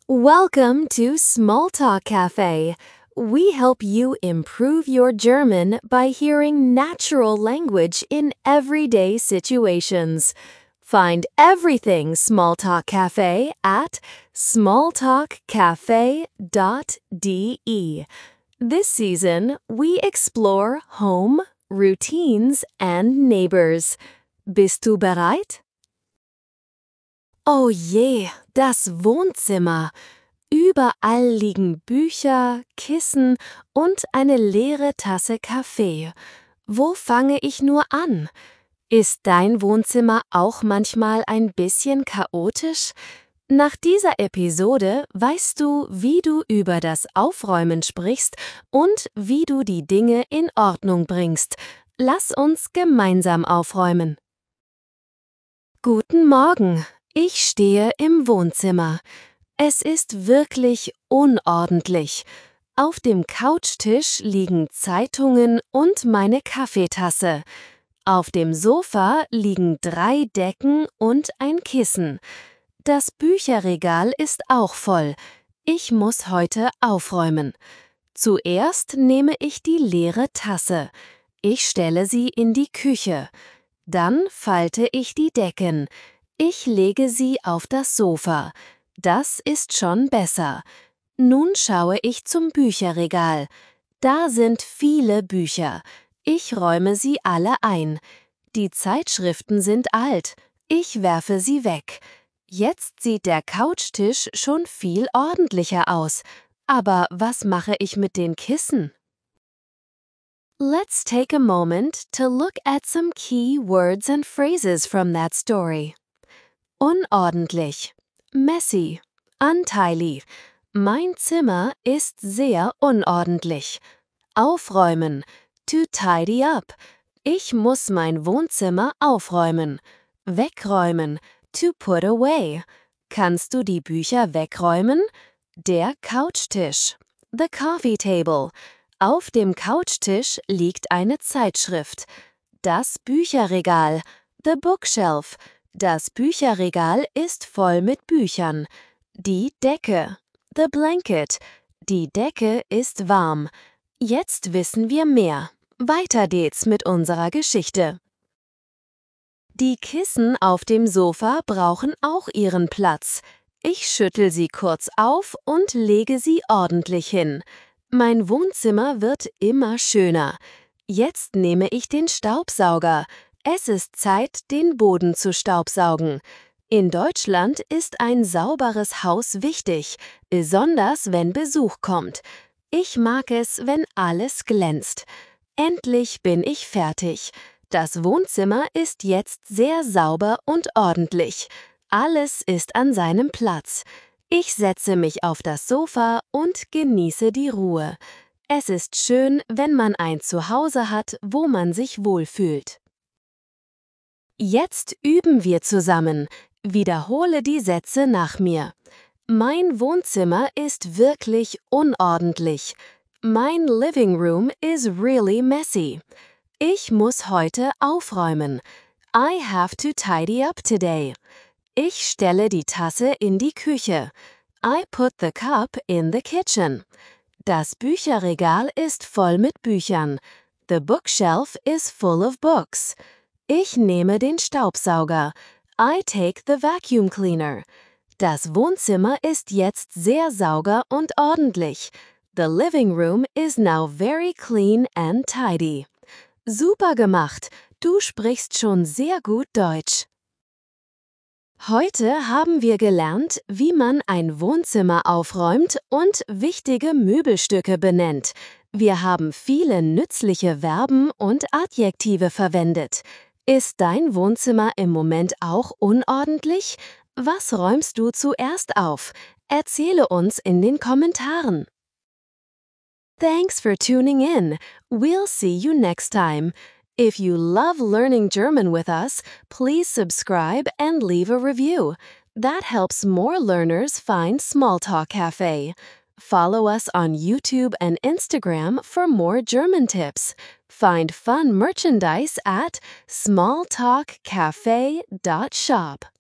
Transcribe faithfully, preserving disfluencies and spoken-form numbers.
Welcome to Small Talk Cafe. We help you improve your German by hearing natural language in everyday situations. Find everything Small Talk Cafe at small talk cafe dot d e. This season, we explore home, routines, and neighbors. Bist du bereit? Oh je, das Wohnzimmer. Überall liegen Bücher, Kissen und eine leere Tasse Kaffee. Wo fange ich nur an? Ist dein Wohnzimmer auch manchmal ein bisschen chaotisch? Nach dieser Episode weißt du, wie du über das Aufräumen sprichst und wie du die Dinge in Ordnung bringst. Lass uns gemeinsam aufräumen. Guten Morgen. Ich stehe im Wohnzimmer. Es ist wirklich unordentlich. Auf dem Couchtisch liegen Zeitungen und meine Kaffeetasse. Auf dem Sofa liegen drei Decken und ein Kissen. Das Bücherregal ist auch voll. Ich muss heute aufräumen. Zuerst nehme ich die leere Tasse. Ich stelle sie in die Küche. Dann falte ich die Decken. Ich lege sie auf das Sofa. Das ist schon besser. Nun schaue ich zum Bücherregal. Da sind viele Bücher. Ich räume sie alle ein. Die Zeitschriften sind alt. Ich werfe sie weg. Jetzt sieht der Couchtisch schon viel ordentlicher aus. Aber was mache ich mit den Kissen? Let's take a moment to look at some key words and phrases from that story. Unordentlich, messy, untidy. Mein Zimmer ist sehr unordentlich. Aufräumen, to tidy up. Ich muss mein Wohnzimmer aufräumen. Wegräumen, to put away. Kannst du die Bücher wegräumen? Der Couchtisch, the coffee table. Auf dem Couchtisch liegt eine Zeitschrift. Das Bücherregal, the bookshelf. Das Bücherregal ist voll mit Büchern. Die Decke, the blanket. Die Decke ist warm. Jetzt wissen wir mehr. Weiter geht's mit unserer Geschichte. Die Kissen auf dem Sofa brauchen auch ihren Platz. Ich schüttel sie kurz auf und lege sie ordentlich hin. Mein Wohnzimmer wird immer schöner. Jetzt nehme ich den Staubsauger. Es ist Zeit, den Boden zu staubsaugen. In Deutschland ist ein sauberes Haus wichtig, besonders wenn Besuch kommt. Ich mag es, wenn alles glänzt. Endlich bin ich fertig. Das Wohnzimmer ist jetzt sehr sauber und ordentlich. Alles ist an seinem Platz. Ich setze mich auf das Sofa und genieße die Ruhe. Es ist schön, wenn man ein Zuhause hat, wo man sich wohlfühlt. Jetzt üben wir zusammen. Wiederhole die Sätze nach mir. Mein Wohnzimmer ist wirklich unordentlich. Mein living room is really messy. Ich muss heute aufräumen. I have to tidy up today. Ich stelle die Tasse in die Küche. I put the cup in the kitchen. Das Bücherregal ist voll mit Büchern. The bookshelf is full of books. Ich nehme den Staubsauger. I take the vacuum cleaner. Das Wohnzimmer ist jetzt sehr sauber und ordentlich. The living room is now very clean and tidy. Super gemacht! Du sprichst schon sehr gut Deutsch. Heute haben wir gelernt, wie man ein Wohnzimmer aufräumt und wichtige Möbelstücke benennt. Wir haben viele nützliche Verben und Adjektive verwendet. Ist dein Wohnzimmer im Moment auch unordentlich? Was räumst du zuerst auf? Erzähle uns in den Kommentaren. Thanks for tuning in. We'll see you next time. If you love learning German with us, please subscribe and leave a review. That helps more learners find Small Talk Cafe. Follow us on YouTube and Instagram for more German tips. Find fun merchandise at small talk cafe dot shop.